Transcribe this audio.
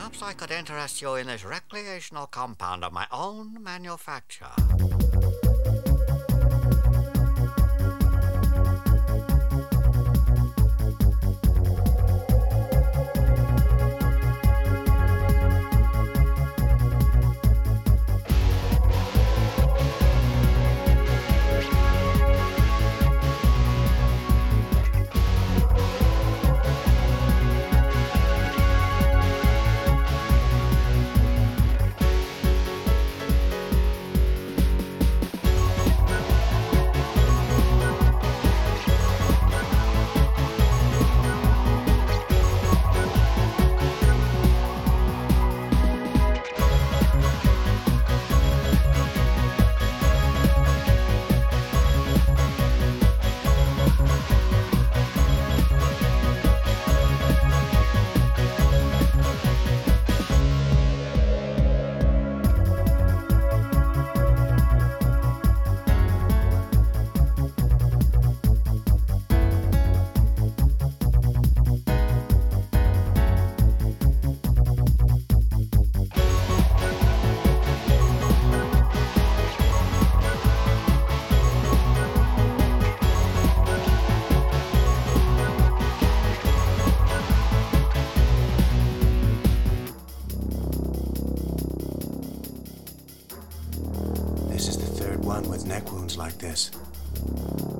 Perhaps I could interest you in this recreational compound of my own manufacture. This is the third one with neck wounds like this.